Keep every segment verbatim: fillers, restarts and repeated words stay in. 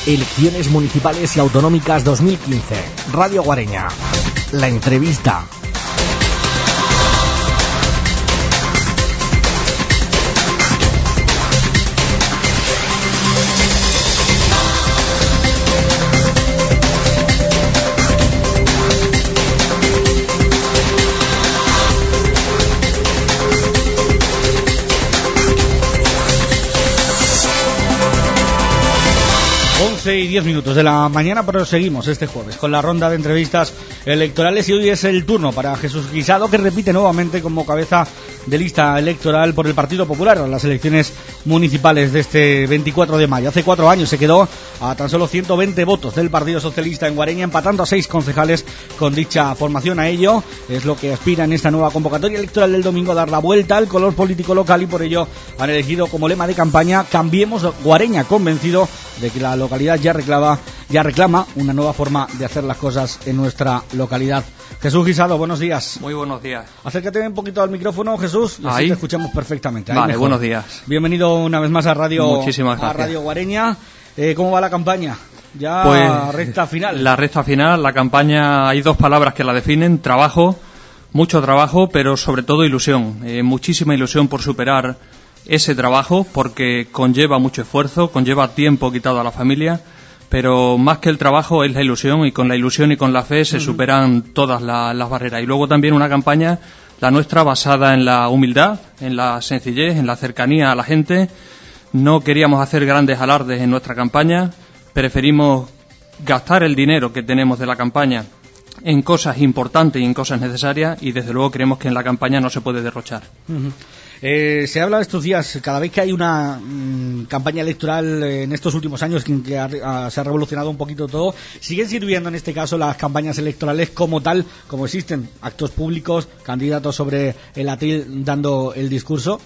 Elecciones municipales y autonómicas dos mil quince. Radio Guareña. La entrevista. once y diez minutos de la mañana, proseguimos este jueves con la ronda de entrevistas electorales y hoy es el turno para Jesús Guisado, que repite nuevamente como cabeza de lista electoral por el Partido Popular en las elecciones municipales de este veinticuatro de mayo. Hace cuatro años se quedó a tan solo ciento veinte votos del Partido Socialista en Guareña, empatando a seis concejales con dicha formación. A ello es lo que aspira en esta nueva convocatoria electoral del domingo, dar la vuelta al color político local, y por ello han elegido como lema de campaña Cambiemos Guareña, convencido de que la localidad ya reclama, ya reclama una nueva forma de hacer las cosas en nuestra localidad. Jesús Guisado, buenos días. Muy buenos días. Acércate un poquito al micrófono, Jesús, y así te escuchamos perfectamente. Ahí vale, mejor. Buenos días. Bienvenido una vez más a Radio, Muchísimas gracias. a Radio Guareña. Eh, ¿Cómo va la campaña? Ya pues, recta final. La recta final, la campaña, hay dos palabras que la definen: trabajo, mucho trabajo, pero sobre todo ilusión. Eh, muchísima ilusión por superar ese trabajo, porque conlleva mucho esfuerzo, conlleva tiempo quitado a la familia, pero más que el trabajo es la ilusión, y con la ilusión y con la fe se uh-huh. superan todas la, las barreras. Y luego también una campaña, la nuestra, basada en la humildad, en la sencillez, en la cercanía a la gente. No queríamos hacer grandes alardes en nuestra campaña, preferimos gastar el dinero que tenemos de la campaña en cosas importantes y en cosas necesarias, y desde luego creemos que en la campaña no se puede derrochar. Uh-huh. Eh, se habla estos días, cada vez que hay una mmm, campaña electoral eh, en estos últimos años que, que ha, a, se ha revolucionado un poquito todo, ¿siguen sirviendo en este caso las campañas electorales como tal, como existen actos públicos, candidatos sobre el atril dando el discurso?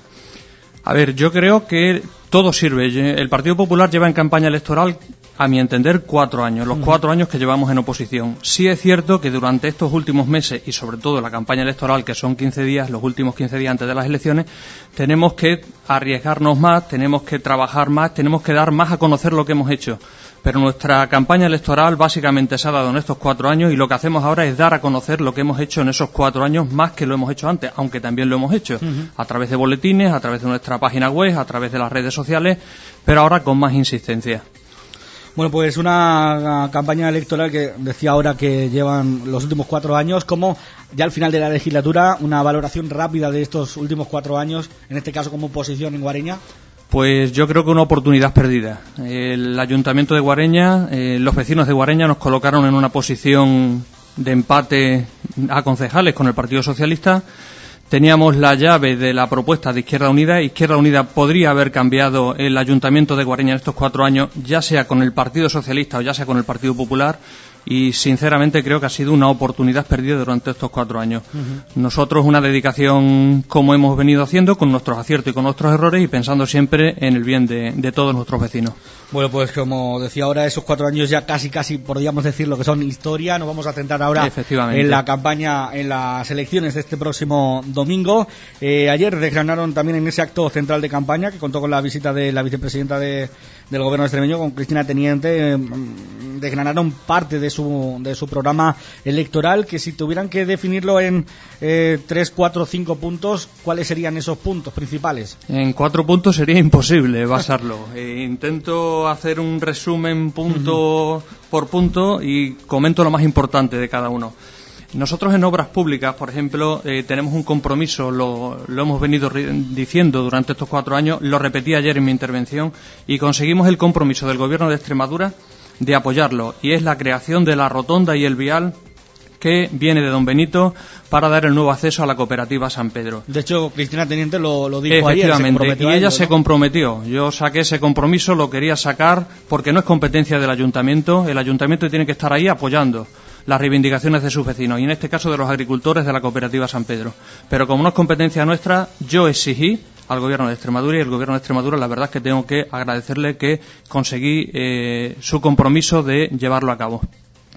A ver, yo creo que todo sirve. El Partido Popular lleva en campaña electoral, a mi entender, cuatro años, los cuatro años que llevamos en oposición. Sí es cierto que durante estos últimos meses, y sobre todo la campaña electoral, que son quince días, los últimos quince días antes de las elecciones, tenemos que arriesgarnos más, tenemos que trabajar más, tenemos que dar más a conocer lo que hemos hecho. Pero nuestra campaña electoral básicamente se ha dado en estos cuatro años, y lo que hacemos ahora es dar a conocer lo que hemos hecho en esos cuatro años, más que lo hemos hecho antes, aunque también lo hemos hecho, uh-huh. a través de boletines, a través de nuestra página web, a través de las redes sociales, pero ahora con más insistencia. Bueno, pues una campaña electoral que decía ahora que llevan los últimos cuatro años, como ya al final de la legislatura, una valoración rápida de estos últimos cuatro años, en este caso como oposición en Guareña. Pues yo creo que una oportunidad perdida. El Ayuntamiento de Guareña, eh, los vecinos de Guareña nos colocaron en una posición de empate a concejales con el Partido Socialista. Teníamos la llave de la propuesta de Izquierda Unida. Izquierda Unida podría haber cambiado el Ayuntamiento de Guareña en estos cuatro años, ya sea con el Partido Socialista o ya sea con el Partido Popular, y sinceramente creo que ha sido una oportunidad perdida durante estos cuatro años. Uh-huh. Nosotros una dedicación como hemos venido haciendo, con nuestros aciertos y con nuestros errores, y pensando siempre en el bien de, de todos nuestros vecinos. Bueno, pues como decía ahora, esos cuatro años ya casi casi podríamos decir lo que son historia. Nos vamos a centrar ahora en la campaña, en las elecciones de este próximo domingo. Eh, ayer desgranaron también en ese acto central de campaña, que contó con la visita de la vicepresidenta de, del gobierno extremeño, con Cristina Teniente, eh, desgranaron parte de su, de su programa electoral, que si tuvieran que definirlo en eh, tres, cuatro, cinco puntos, ¿cuáles serían esos puntos principales? En cuatro puntos sería imposible basarlo. eh, intento hacer un resumen punto uh-huh. por punto y comento lo más importante de cada uno. Nosotros en obras públicas, por ejemplo, eh, tenemos un compromiso, lo, lo hemos venido re- diciendo durante estos cuatro años, lo repetí ayer en mi intervención, y conseguimos el compromiso del Gobierno de Extremadura de apoyarlo, y es la creación de la rotonda y el vial que viene de Don Benito para dar el nuevo acceso a la cooperativa San Pedro. De hecho, Cristina Teniente lo, lo dijo ayer. Efectivamente, y ella ello, se ¿no? comprometió. Yo saqué ese compromiso, lo quería sacar porque no es competencia del ayuntamiento. El ayuntamiento tiene que estar ahí apoyando las reivindicaciones de sus vecinos, y en este caso de los agricultores de la cooperativa San Pedro. Pero como no es competencia nuestra, yo exigí al Gobierno de Extremadura, y el Gobierno de Extremadura, la verdad es que tengo que agradecerle que conseguí eh, su compromiso de llevarlo a cabo.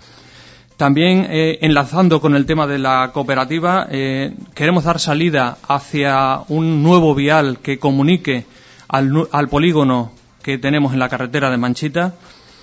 También, eh, enlazando con el tema de la cooperativa, eh, queremos dar salida hacia un nuevo vial que comunique al, al polígono que tenemos en la carretera de Manchita.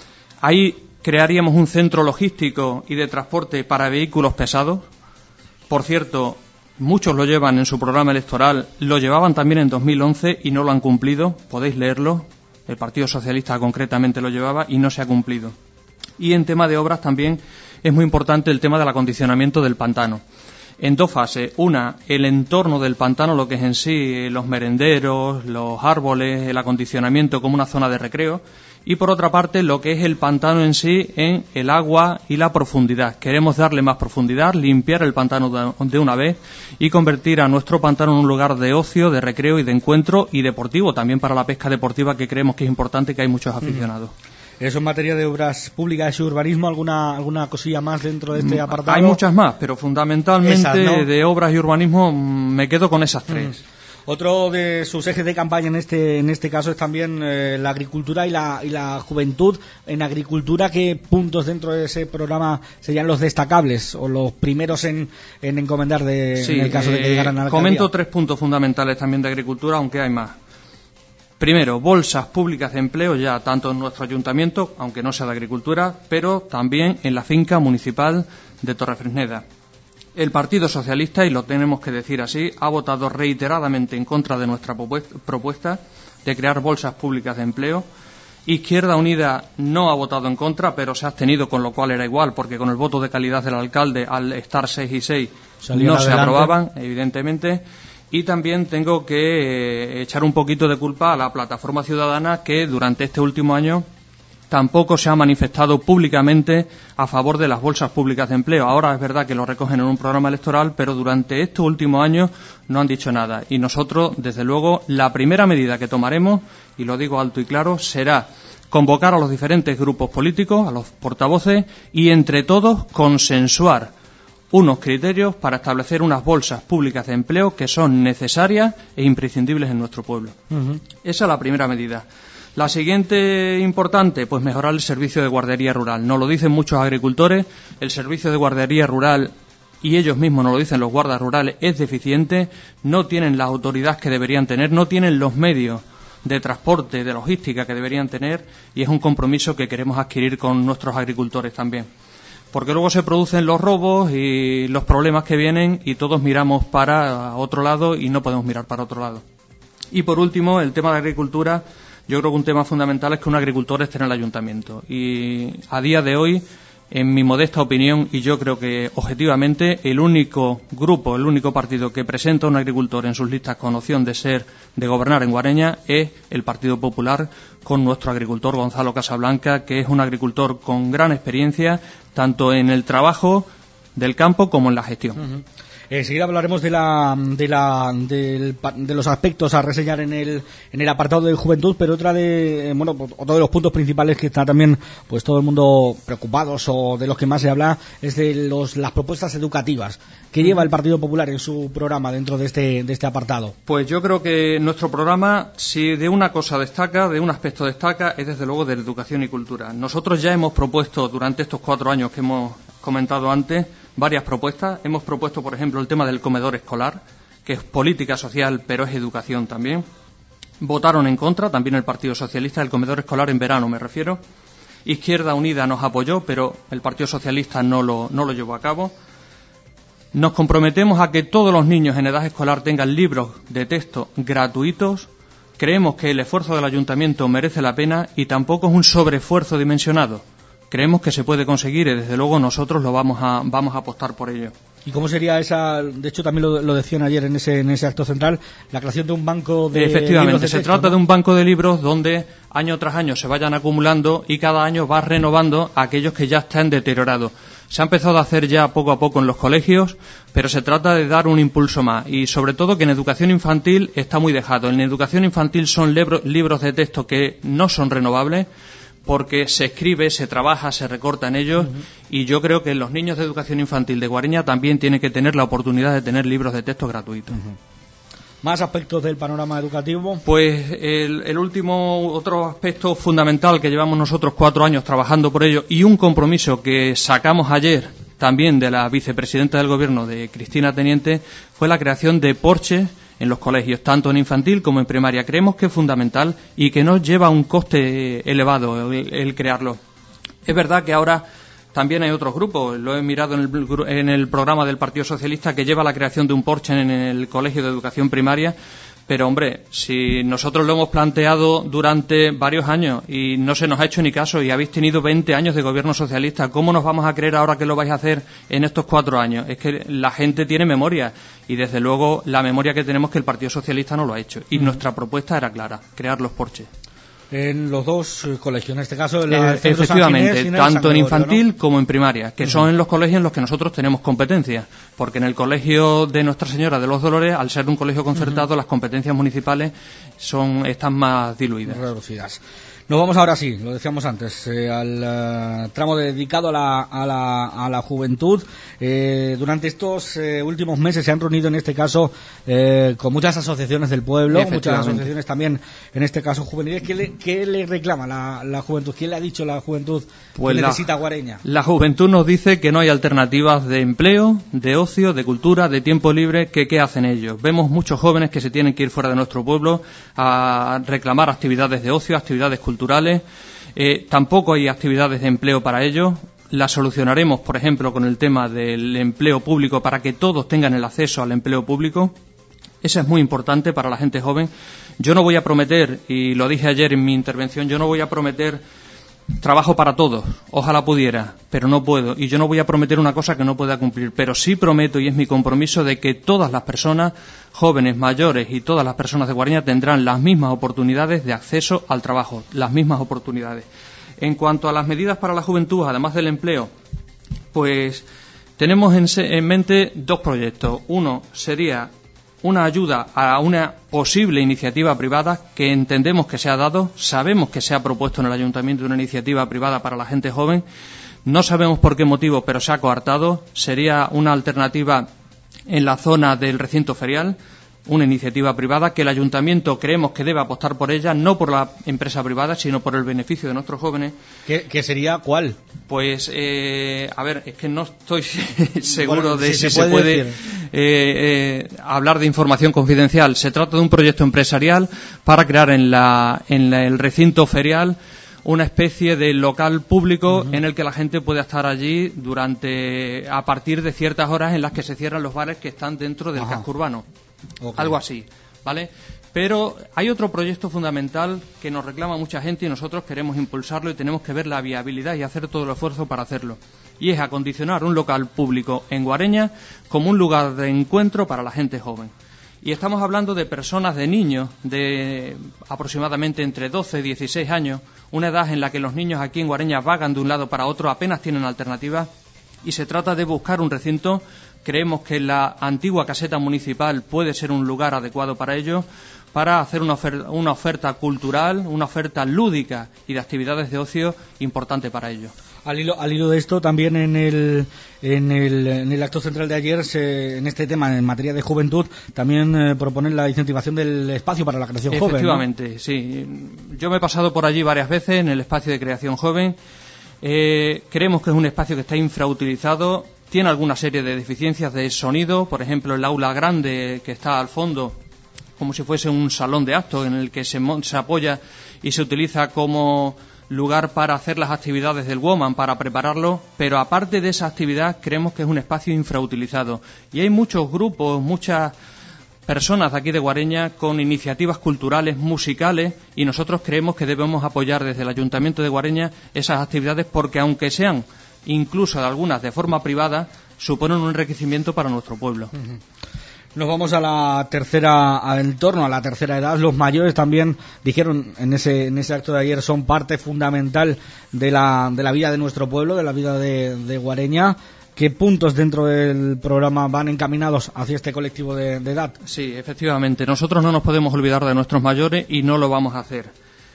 Ahí crearíamos un centro logístico y de transporte para vehículos pesados. Por cierto, muchos lo llevan en su programa electoral, lo llevaban también en dos mil once y no lo han cumplido. Podéis leerlo. El Partido Socialista concretamente lo llevaba y no se ha cumplido. Y en tema de obras también es muy importante el tema del acondicionamiento del pantano. En dos fases. Una, el entorno del pantano, lo que es en sí los merenderos, los árboles, el acondicionamiento como una zona de recreo. Y por otra parte, lo que es el pantano en sí, en el agua y la profundidad. Queremos darle más profundidad, limpiar el pantano de una vez y convertir a nuestro pantano en un lugar de ocio, de recreo y de encuentro y deportivo, también para la pesca deportiva, que creemos que es importante, que hay muchos aficionados. Eso en materia de obras públicas y urbanismo, ¿alguna alguna cosilla más dentro de este apartado? Hay muchas más, pero fundamentalmente esas, ¿no? De obras y urbanismo me quedo con esas tres. Mm. Otro de sus ejes de campaña en este en este caso es también eh, la agricultura y la y la juventud. En agricultura, ¿qué puntos dentro de ese programa serían los destacables o los primeros en, en encomendar de, sí, en el caso eh, de que llegaran a la comento alcaldía? tres puntos fundamentales también de agricultura, aunque hay más. Primero, bolsas públicas de empleo ya tanto en nuestro ayuntamiento, aunque no sea de agricultura, pero también en la finca municipal de Torrefresneda. El Partido Socialista, y lo tenemos que decir así, ha votado reiteradamente en contra de nuestra propuesta de crear bolsas públicas de empleo. Izquierda Unida no ha votado en contra, pero se ha abstenido, con lo cual era igual, porque con el voto de calidad del alcalde, al estar seis y seis, no se aprobaban, evidentemente. Y también tengo que eh, echar un poquito de culpa a la Plataforma Ciudadana, que durante este último año tampoco se ha manifestado públicamente a favor de las bolsas públicas de empleo. Ahora es verdad que lo recogen en un programa electoral, pero durante estos últimos años no han dicho nada. Y nosotros, desde luego, la primera medida que tomaremos, y lo digo alto y claro, será convocar a los diferentes grupos políticos, a los portavoces, y entre todos consensuar unos criterios para establecer unas bolsas públicas de empleo que son necesarias e imprescindibles en nuestro pueblo. Uh-huh. Esa es la primera medida. La siguiente importante, pues mejorar el servicio de guardería rural. Nos lo dicen muchos agricultores, el servicio de guardería rural, y ellos mismos nos lo dicen los guardas rurales, es deficiente, no tienen la autoridad que deberían tener, no tienen los medios de transporte, de logística que deberían tener, y es un compromiso que queremos adquirir con nuestros agricultores también. Porque luego se producen los robos y los problemas que vienen y todos miramos para otro lado y no podemos mirar para otro lado. Y por último, el tema de agricultura. Yo creo que un tema fundamental es que un agricultor esté en el ayuntamiento. Y a día de hoy, en mi modesta opinión, y yo creo que objetivamente, el único grupo, el único partido que presenta a un agricultor en sus listas con opción de ser, de gobernar en Guareña, es el Partido Popular, con nuestro agricultor Gonzalo Casablanca, que es un agricultor con gran experiencia, tanto en el trabajo del campo como en la gestión. Uh-huh. Enseguida hablaremos de la, de la del, de los aspectos a reseñar en el en el apartado de juventud, pero otra de bueno otro de los puntos principales que está también pues todo el mundo preocupados o de los que más se habla es de los las propuestas educativas que lleva el Partido Popular en su programa dentro de este de este apartado. Pues yo creo que nuestro programa, si de una cosa destaca, de un aspecto destaca, es desde luego de la educación y cultura. Nosotros ya hemos propuesto durante estos cuatro años que hemos comentado antes varias propuestas. Hemos propuesto, por ejemplo, el tema del comedor escolar, que es política social, pero es educación también. Votaron en contra, también el Partido Socialista, del comedor escolar en verano, me refiero. Izquierda Unida nos apoyó, pero el Partido Socialista no lo, no lo llevó a cabo. Nos comprometemos a que todos los niños en edad escolar tengan libros de texto gratuitos. Creemos que el esfuerzo del ayuntamiento merece la pena y tampoco es un sobreesfuerzo dimensionado. Creemos que se puede conseguir y desde luego nosotros lo vamos a vamos a apostar por ello. ¿Y cómo sería esa? De hecho también lo, lo decían ayer en ese en ese acto central, la creación de un banco de Efectivamente, libros de se texto, trata ¿no? de un banco de libros donde año tras año se vayan acumulando y cada año va renovando aquellos que ya están deteriorados. Se ha empezado a hacer ya poco a poco en los colegios, pero se trata de dar un impulso más y sobre todo que en educación infantil está muy dejado. En educación infantil son libro, libros de texto que no son renovables, porque se escribe, se trabaja, se recorta en ellos, uh-huh. Y yo creo que los niños de educación infantil de Guareña también tienen que tener la oportunidad de tener libros de texto gratuitos. Uh-huh. ¿Más aspectos del panorama educativo? Pues el, el último, otro aspecto fundamental que llevamos nosotros cuatro años trabajando por ello y un compromiso que sacamos ayer también de la vicepresidenta del Gobierno, de Cristina Teniente, fue la creación de porches en los colegios, tanto en infantil como en primaria. Creemos que es fundamental y que no lleva un coste elevado el, el crearlo. Es verdad que ahora también hay otros grupos, lo he mirado en el, en el programa del Partido Socialista, que lleva la creación de un Porsche en el Colegio de Educación Primaria, pero hombre, si nosotros lo hemos planteado durante varios años y no se nos ha hecho ni caso y habéis tenido veinte años de gobierno socialista, ¿cómo nos vamos a creer ahora que lo vais a hacer en estos cuatro años? Es que la gente tiene memoria y desde luego la memoria que tenemos es que el Partido Socialista no lo ha hecho y mm. nuestra propuesta era clara, crear los Porsches. En los dos colegios, en este caso en la, eh, efectivamente, tanto en infantil, ¿no?, como en primaria, que uh-huh. son en los colegios en los que nosotros tenemos competencias, porque en el colegio de Nuestra Señora de los Dolores, al ser un colegio concertado, uh-huh. las competencias municipales son están más diluidas. Reducidas. Nos vamos ahora sí, lo decíamos antes, eh, al uh, tramo dedicado a la, a la, a la juventud. Eh, durante estos eh, últimos meses se han reunido en este caso eh, con muchas asociaciones del pueblo, muchas asociaciones también, en este caso juveniles. ¿Qué le, qué le reclama la, la juventud? ¿Qué le ha dicho la juventud pues que la, necesita Guareña? La juventud nos dice que no hay alternativas de empleo, de ocio, de cultura, de tiempo libre, que qué hacen ellos. Vemos muchos jóvenes que se tienen que ir fuera de nuestro pueblo a reclamar actividades de ocio, actividades culturales. culturales, eh, tampoco hay actividades de empleo para ellos. Las solucionaremos, por ejemplo, con el tema del empleo público para que todos tengan el acceso al empleo público. Eso es muy importante para la gente joven. Yo no voy a prometer, y lo dije ayer en mi intervención, yo no voy a prometer trabajo para todos, ojalá pudiera, pero no puedo, y yo no voy a prometer una cosa que no pueda cumplir, pero sí prometo, y es mi compromiso, de que todas las personas, jóvenes, mayores y todas las personas de Guareña tendrán las mismas oportunidades de acceso al trabajo, las mismas oportunidades. En cuanto a las medidas para la juventud, además del empleo, pues tenemos en, en mente dos proyectos. Uno sería una ayuda a una posible iniciativa privada que entendemos que se ha dado, sabemos que se ha propuesto en el Ayuntamiento una iniciativa privada para la gente joven, no sabemos por qué motivo, pero se ha coartado. Sería una alternativa en la zona del recinto ferial, una iniciativa privada que el Ayuntamiento creemos que debe apostar por ella, no por la empresa privada, sino por el beneficio de nuestros jóvenes. ¿Qué, qué sería cuál? Pues, eh, a ver, es que no estoy seguro bueno, de si, si se, se puede, puede eh, eh, hablar de información confidencial. Se trata de un proyecto empresarial para crear en, la, en la, el recinto ferial una especie de local público uh-huh. en el que la gente pueda estar allí durante a partir de ciertas horas en las que se cierran los bares que están dentro del Ajá. casco urbano. Okay. Algo así, ¿vale? Pero hay otro proyecto fundamental que nos reclama mucha gente y nosotros queremos impulsarlo y tenemos que ver la viabilidad y hacer todo el esfuerzo para hacerlo. Y es acondicionar un local público en Guareña como un lugar de encuentro para la gente joven. Y estamos hablando de personas, de niños, de aproximadamente entre doce y dieciséis años, una edad en la que los niños aquí en Guareña vagan de un lado para otro, apenas tienen alternativas, y se trata de buscar un recinto. Creemos que la antigua caseta municipal puede ser un lugar adecuado para ello, para hacer una oferta, una oferta cultural, una oferta lúdica y de actividades de ocio importante para ello. Al hilo, al hilo de esto, también en el, en el, en el acto central de ayer, se, en este tema, en materia de juventud, también eh, proponen la incentivación del espacio para la creación joven. Efectivamente, ¿no? Sí. Yo me he pasado por allí varias veces en el espacio de creación joven. Eh, creemos que es un espacio que está infrautilizado. Tiene alguna serie de deficiencias de sonido, por ejemplo, el aula grande que está al fondo, como si fuese un salón de actos en el que se, se apoya y se utiliza como lugar para hacer las actividades del Woman, para prepararlo, pero aparte de esa actividad creemos que es un espacio infrautilizado. Y hay muchos grupos, muchas personas de aquí de Guareña con iniciativas culturales, musicales, y nosotros creemos que debemos apoyar desde el Ayuntamiento de Guareña esas actividades porque, aunque sean incluso algunas de forma privada, suponen un enriquecimiento para nuestro pueblo. Uh-huh. Nos vamos a la tercera, en torno a la tercera edad. Los mayores también dijeron en ese en ese acto de ayer son parte fundamental de la de la vida de nuestro pueblo, de la vida de, de Guareña. ¿Qué puntos dentro del programa van encaminados hacia este colectivo de, de edad? Sí, efectivamente. Nosotros no nos podemos olvidar de nuestros mayores y no lo vamos a hacer.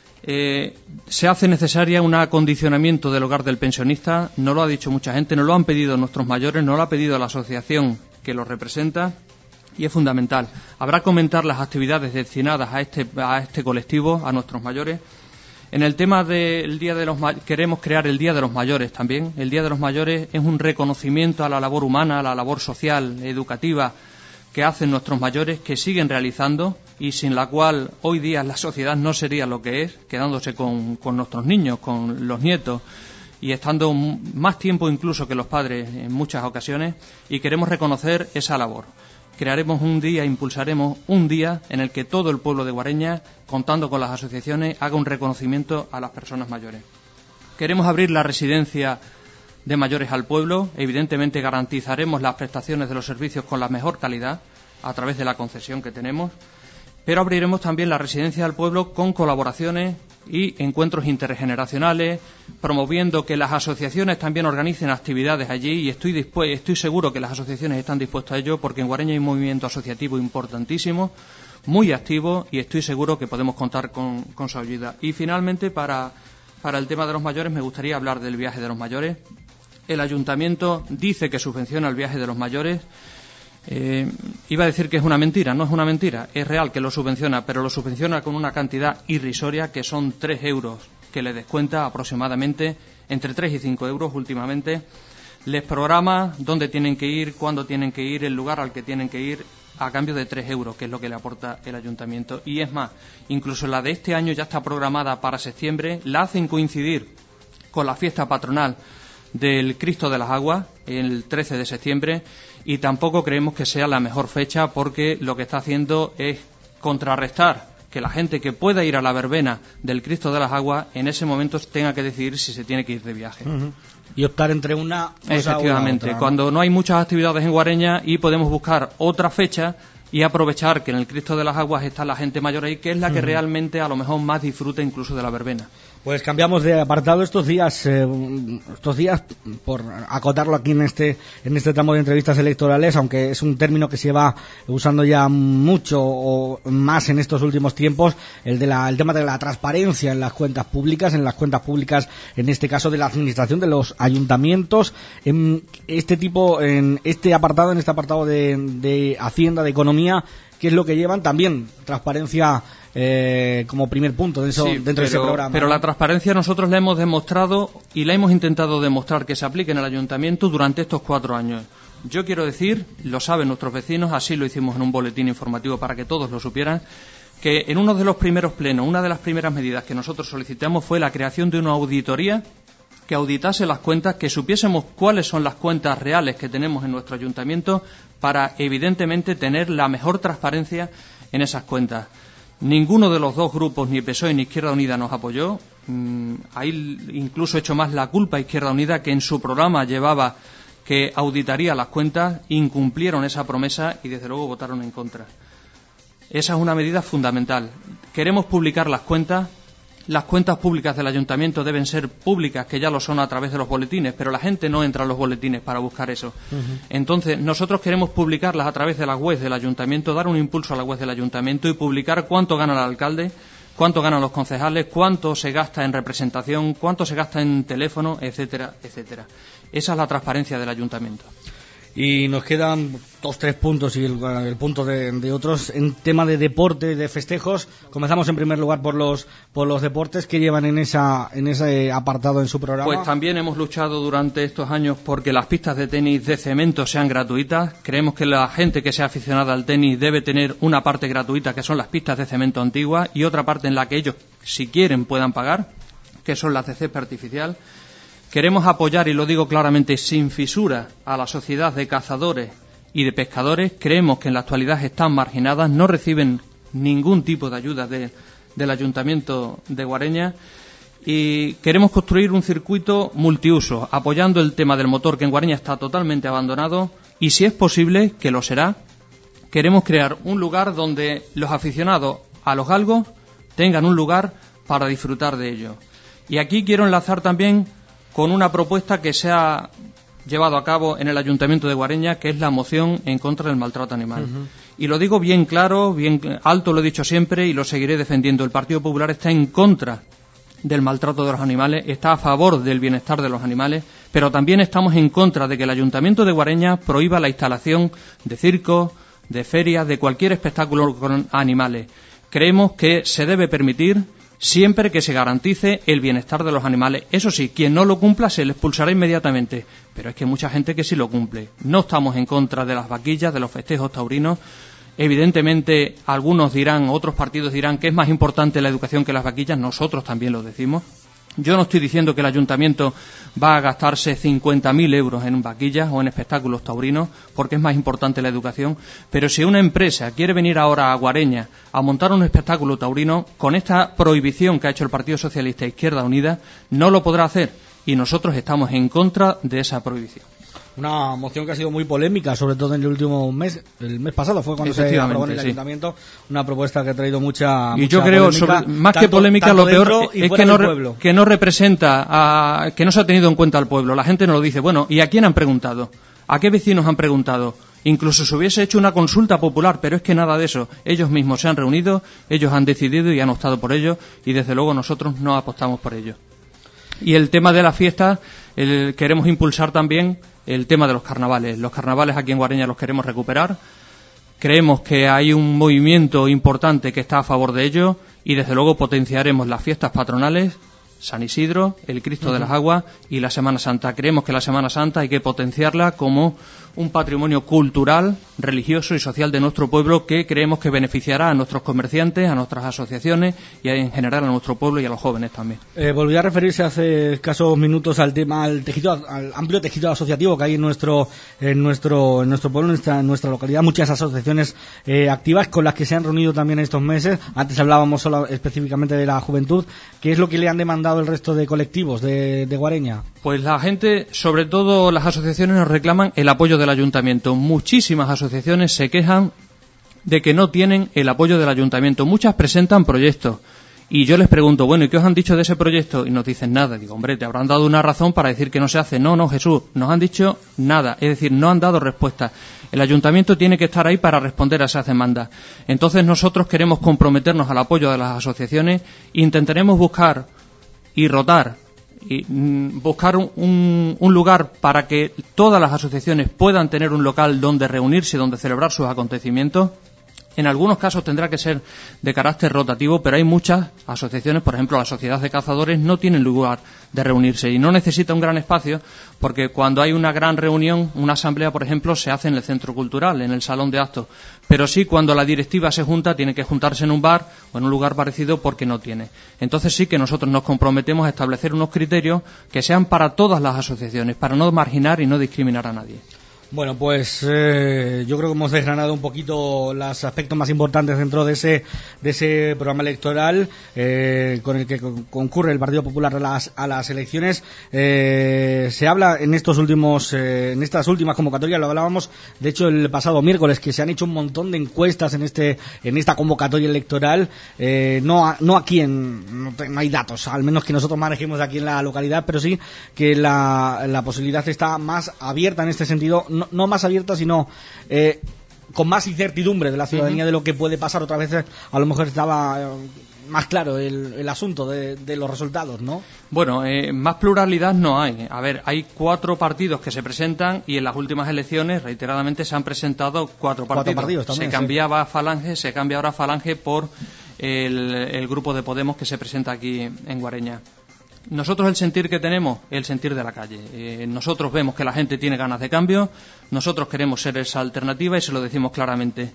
Eh, se hace necesaria un acondicionamiento del hogar del pensionista. No lo ha dicho mucha gente, no lo han pedido nuestros mayores, no lo ha pedido la asociación que los representa. Y es fundamental. Habrá que aumentar las actividades destinadas a este, a este colectivo, a nuestros mayores. En el tema del Día de los Mayores, queremos crear el Día de los Mayores también. El Día de los Mayores es un reconocimiento a la labor humana, a la labor social, educativa que hacen nuestros mayores, que siguen realizando y sin la cual hoy día la sociedad no sería lo que es, quedándose con, con nuestros niños, con los nietos y estando más tiempo incluso que los padres en muchas ocasiones, y queremos reconocer esa labor. Crearemos un día, impulsaremos un día en el que todo el pueblo de Guareña, contando con las asociaciones, haga un reconocimiento a las personas mayores. Queremos abrir la residencia de mayores al pueblo. Evidentemente garantizaremos las prestaciones de los servicios con la mejor calidad a través de la concesión que tenemos, pero abriremos también la residencia del pueblo con colaboraciones y encuentros intergeneracionales, promoviendo que las asociaciones también organicen actividades allí, y estoy, dispu- estoy seguro que las asociaciones están dispuestas a ello, porque en Guareña hay un movimiento asociativo importantísimo, muy activo, y estoy seguro que podemos contar con, con su ayuda. Y finalmente, para, para el tema de los mayores, me gustaría hablar del viaje de los mayores. El ayuntamiento dice que subvenciona el viaje de los mayores. Eh, iba a decir que es una mentira, no es una mentira, es real que lo subvenciona, pero lo subvenciona con una cantidad irrisoria, que son tres euros, que le descuenta aproximadamente entre tres y cinco euros últimamente. Les programa dónde tienen que ir, cuándo tienen que ir, el lugar al que tienen que ir, a cambio de tres euros, que es lo que le aporta el ayuntamiento. Y es más, incluso la de este año ya está programada para septiembre, la hacen coincidir con la fiesta patronal del Cristo de las Aguas, el trece de septiembre, y tampoco creemos que sea la mejor fecha, porque lo que está haciendo es contrarrestar que la gente que pueda ir a la verbena del Cristo de las Aguas en ese momento tenga que decidir si se tiene que ir de viaje. Uh-huh. Y optar entre una cosa Efectivamente, u otra, ¿no? Cuando no hay muchas actividades en Guareña y podemos buscar otra fecha y aprovechar que en el Cristo de las Aguas está la gente mayor ahí, que es la que uh-huh. realmente a lo mejor más disfruta incluso de la verbena. Pues cambiamos de apartado estos días, eh, estos días, por acotarlo aquí en este en este tramo de entrevistas electorales, aunque es un término que se lleva usando ya mucho o más en estos últimos tiempos, el de la el tema de la transparencia en las cuentas públicas, en las cuentas públicas, en este caso de la administración de los ayuntamientos, en este tipo, en este apartado, en este apartado de, de Hacienda, de Economía, ¿qué es lo que llevan? También transparencia eh, como primer punto de eso, sí, dentro pero, de ese programa. Pero la transparencia nosotros la hemos demostrado y la hemos intentado demostrar que se aplique en el ayuntamiento durante estos cuatro años. Yo quiero decir, lo saben nuestros vecinos, así lo hicimos en un boletín informativo para que todos lo supieran, que en uno de los primeros plenos, una de las primeras medidas que nosotros solicitamos fue la creación de una auditoría que auditase las cuentas, que supiésemos cuáles son las cuentas reales que tenemos en nuestro ayuntamiento, para evidentemente tener la mejor transparencia en esas cuentas. Ninguno de los dos grupos, ni P S O E ni Izquierda Unida, nos apoyó. Mm, ahí incluso he hecho más la culpa a Izquierda Unida, que en su programa llevaba que auditaría las cuentas, incumplieron esa promesa y desde luego votaron en contra. Esa es una medida fundamental. Queremos publicar las cuentas. Las cuentas públicas del ayuntamiento deben ser públicas, que ya lo son a través de los boletines, pero la gente no entra a los boletines para buscar eso. Uh-huh. Entonces, nosotros queremos publicarlas a través de la web del ayuntamiento, dar un impulso a la web del ayuntamiento y publicar cuánto gana el alcalde, cuánto ganan los concejales, cuánto se gasta en representación, cuánto se gasta en teléfono, etcétera, etcétera. Esa es la transparencia del ayuntamiento. Y nos quedan dos, tres puntos y el, el punto de, de otros en tema de deporte, de festejos. Comenzamos en primer lugar por los por los deportes que llevan en esa en ese apartado en su programa. Pues también hemos luchado durante estos años porque las pistas de tenis de cemento sean gratuitas. Creemos que la gente que sea aficionada al tenis debe tener una parte gratuita, que son las pistas de cemento antiguas, y otra parte en la que ellos, si quieren, puedan pagar, que son las de césped artificial. Queremos apoyar, y lo digo claramente, sin fisura, a la sociedad de cazadores y de pescadores. Creemos que en la actualidad están marginadas, no reciben ningún tipo de ayuda de, del Ayuntamiento de Guareña, y queremos construir un circuito multiuso, apoyando el tema del motor, que en Guareña está totalmente abandonado, y si es posible, que lo será, queremos crear un lugar donde los aficionados a los galgos tengan un lugar para disfrutar de ello. Y aquí quiero enlazar también con una propuesta que se ha llevado a cabo en el Ayuntamiento de Guareña, que es la moción en contra del maltrato animal. Uh-huh. Y lo digo bien claro, bien alto, lo he dicho siempre y lo seguiré defendiendo. El Partido Popular está en contra del maltrato de los animales, está a favor del bienestar de los animales, pero también estamos en contra de que el Ayuntamiento de Guareña prohíba la instalación de circos, de ferias, de cualquier espectáculo con animales. Creemos que se debe permitir, siempre que se garantice el bienestar de los animales. Eso sí, quien no lo cumpla se le expulsará inmediatamente, pero es que hay mucha gente que sí lo cumple. No estamos en contra de las vaquillas, de los festejos taurinos. Evidentemente, algunos dirán, otros partidos dirán que es más importante la educación que las vaquillas. Nosotros también lo decimos. Yo no estoy diciendo que el ayuntamiento va a gastarse cincuenta mil euros en vaquillas o en espectáculos taurinos, porque es más importante la educación, pero si una empresa quiere venir ahora a Guareña a montar un espectáculo taurino, con esta prohibición que ha hecho el Partido Socialista Izquierda Unida, no lo podrá hacer, y nosotros estamos en contra de esa prohibición. Una moción que ha sido muy polémica, sobre todo en el último mes, el mes pasado fue cuando se aprobó en el sí. ayuntamiento, una propuesta que ha traído mucha, y mucha yo creo, polémica, sobre, más tanto, que polémica, lo peor es que no, re, que no representa, a, que no se ha tenido en cuenta al pueblo. La gente nos lo dice, bueno, ¿y a quién han preguntado? ¿A qué vecinos han preguntado? Incluso se hubiese hecho una consulta popular, pero es que nada de eso. Ellos mismos se han reunido, ellos han decidido y han optado por ello, y desde luego nosotros no apostamos por ello. Y el tema de la fiesta, el, queremos impulsar también el tema de los carnavales. Los carnavales aquí en Guareña los queremos recuperar. Creemos que hay un movimiento importante que está a favor de ello y desde luego potenciaremos las fiestas patronales, San Isidro, el Cristo uh-huh. de las Aguas y la Semana Santa. Creemos que la Semana Santa hay que potenciarla como un patrimonio cultural, religioso y social de nuestro pueblo que creemos que beneficiará a nuestros comerciantes, a nuestras asociaciones y en general a nuestro pueblo y a los jóvenes también. Eh, volví a referirse hace escasos minutos al tema, al tejido, al amplio tejido asociativo que hay en nuestro, en nuestro, en nuestro pueblo, en nuestra, en nuestra localidad, muchas asociaciones eh, activas con las que se han reunido también estos meses. Antes hablábamos solo específicamente de la juventud. ¿Qué es lo que le han demandado el resto de colectivos de, de Guareña? Pues la gente, sobre todo las asociaciones, nos reclaman el apoyo del ayuntamiento. Muchísimas asociaciones se quejan de que no tienen el apoyo del ayuntamiento. Muchas presentan proyectos y yo les pregunto, bueno, ¿y qué os han dicho de ese proyecto? Y nos dicen nada. Digo, hombre, te habrán dado una razón para decir que no se hace. No, no, Jesús, nos han dicho nada. Es decir, no han dado respuesta. El ayuntamiento tiene que estar ahí para responder a esas demandas. Entonces nosotros queremos comprometernos al apoyo de las asociaciones e intentaremos buscar y rotar y mm, buscar un, un, un lugar para que todas las asociaciones puedan tener un local donde reunirse, donde celebrar sus acontecimientos. En algunos casos tendrá que ser de carácter rotativo, pero hay muchas asociaciones, por ejemplo, la Sociedad de Cazadores no tienen lugar de reunirse y no necesita un gran espacio porque cuando hay una gran reunión, una asamblea, por ejemplo, se hace en el centro cultural, en el salón de actos. Pero sí, cuando la directiva se junta, tiene que juntarse en un bar o en un lugar parecido porque no tiene. Entonces sí que nosotros nos comprometemos a establecer unos criterios que sean para todas las asociaciones, para no marginar y no discriminar a nadie. Bueno, pues eh, yo creo que hemos desgranado un poquito los aspectos más importantes dentro de ese de ese programa electoral eh, con el que concurre el Partido Popular a las a las elecciones. Eh, se habla en estos últimos eh, en estas últimas convocatorias, lo hablábamos de hecho el pasado miércoles, que se han hecho un montón de encuestas en este en esta convocatoria electoral. Eh, no no aquí en no, no hay datos, al menos que nosotros manejemos aquí en la localidad, pero sí que la la posibilidad está más abierta en este sentido. No, no más abierta, sino eh, con más incertidumbre de la ciudadanía uh-huh. de lo que puede pasar. Otras veces a lo mejor estaba eh, más claro el, el asunto de, de los resultados, ¿no? Bueno, eh, más pluralidad no hay. A ver, hay cuatro partidos que se presentan y en las últimas elecciones reiteradamente se han presentado cuatro partidos. Cuatro partidos también, se cambiaba sí. Falange, se cambia ahora Falange por el, el grupo de Podemos que se presenta aquí en Guareña. Nosotros el sentir que tenemos es el sentir de la calle. Eh, nosotros vemos que la gente tiene ganas de cambio, nosotros queremos ser esa alternativa y se lo decimos claramente.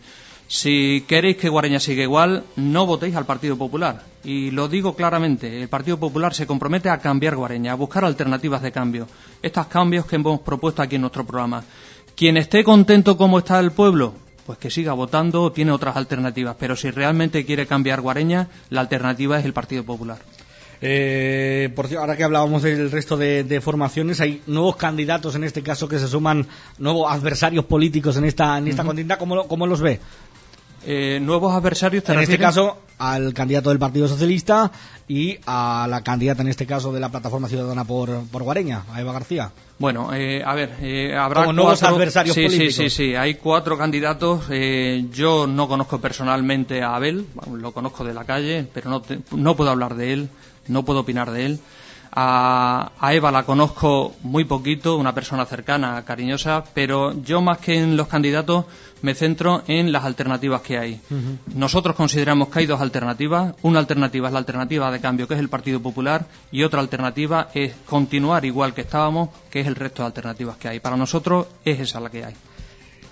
Si queréis que Guareña siga igual, no votéis al Partido Popular. Y lo digo claramente, el Partido Popular se compromete a cambiar Guareña, a buscar alternativas de cambio. Estos cambios que hemos propuesto aquí en nuestro programa. Quien esté contento como está el pueblo, pues que siga votando o tiene otras alternativas. Pero si realmente quiere cambiar Guareña, la alternativa es el Partido Popular. Eh, por cierto, ahora que hablábamos del resto de, de formaciones, hay nuevos candidatos en este caso que se suman, nuevos adversarios políticos en esta en esta uh-huh. contienda. ¿Cómo, cómo los ve? Eh, nuevos adversarios en este caso al candidato del Partido Socialista y a la candidata en este caso de la Plataforma Ciudadana por, por Guareña, a Eva García. Bueno, eh, a ver, eh, habrá como nuevos cuatro adversarios sí, políticos. Sí, sí, sí, hay cuatro candidatos. Eh, yo no conozco personalmente a Abel, lo conozco de la calle, pero no, te, no puedo hablar de él, no puedo opinar de él. A, a Eva la conozco muy poquito, una persona cercana, cariñosa, pero yo más que en los candidatos me centro en las alternativas que hay. Uh-huh. Nosotros consideramos que hay dos alternativas. Una alternativa es la alternativa de cambio, que es el Partido Popular, y otra alternativa es continuar igual que estábamos, que es el resto de alternativas que hay. Para nosotros es esa la que hay.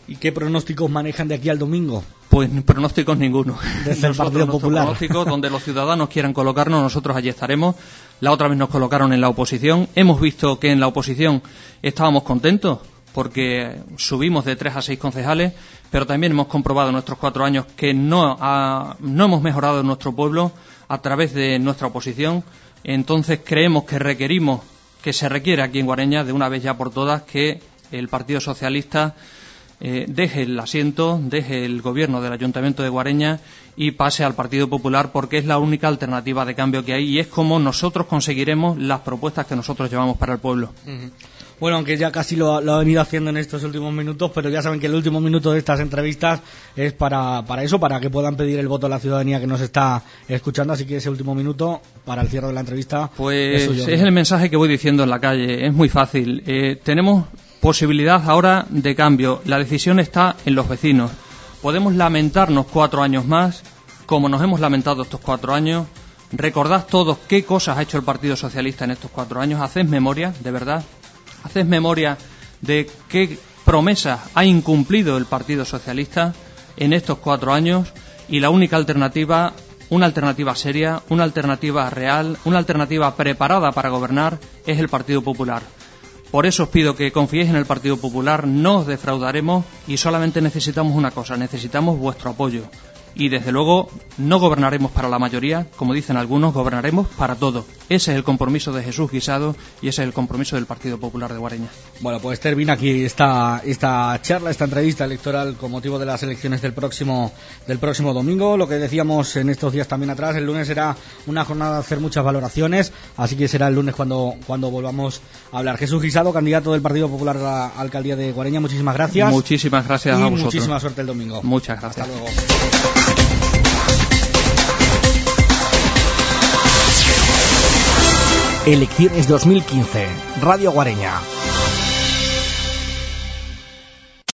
¿Y qué pronósticos manejan de aquí al domingo? Pues pronósticos ninguno. Desde el Partido Popular. Pronósticos donde los ciudadanos quieran colocarnos, nosotros allí estaremos. La otra vez nos colocaron en la oposición. Hemos visto que en la oposición estábamos contentos porque subimos de tres a seis concejales, pero también hemos comprobado en nuestros cuatro años que no, ha, no hemos mejorado en nuestro pueblo a través de nuestra oposición. Entonces creemos que requerimos, que se requiere aquí en Guareña, de una vez ya por todas, que el Partido Socialista Eh, deje el asiento, deje el gobierno del Ayuntamiento de Guareña y pase al Partido Popular, porque es la única alternativa de cambio que hay y es como nosotros conseguiremos las propuestas que nosotros llevamos para el pueblo. Uh-huh. Bueno, aunque ya casi lo, lo ha venido haciendo en estos últimos minutos, pero ya saben que el último minuto de estas entrevistas es para, para eso, para que puedan pedir el voto a la ciudadanía que nos está escuchando, así que ese último minuto para el cierre de la entrevista pues es suyo. Es el mensaje que voy diciendo en la calle, es muy fácil. Eh, tenemos posibilidad ahora de cambio. La decisión está en los vecinos. Podemos lamentarnos cuatro años más, como nos hemos lamentado estos cuatro años. Recordad todos qué cosas ha hecho el Partido Socialista en estos cuatro años. Haced memoria, de verdad. Haced memoria de qué promesas ha incumplido el Partido Socialista en estos cuatro años. Y la única alternativa, una alternativa seria, una alternativa real, una alternativa preparada para gobernar, es el Partido Popular. Por eso os pido que confiéis en el Partido Popular, no os defraudaremos y solamente necesitamos una cosa, necesitamos vuestro apoyo. Y desde luego no gobernaremos para la mayoría, como dicen algunos, gobernaremos para todo. Ese es el compromiso de Jesús Guisado y ese es el compromiso del Partido Popular de Guareña. Bueno, pues termina aquí esta, esta charla, esta entrevista electoral con motivo de las elecciones del próximo, del próximo domingo. Lo que decíamos en estos días también atrás, el lunes será una jornada de hacer muchas valoraciones, así que será el lunes cuando, cuando volvamos a hablar. Jesús Guisado, candidato del Partido Popular a la alcaldía de Guareña, muchísimas gracias. Muchísimas gracias y a vosotros. Muchísima suerte el domingo. Muchas gracias. Hasta luego. Elecciones dos mil quince, Radio Guareña.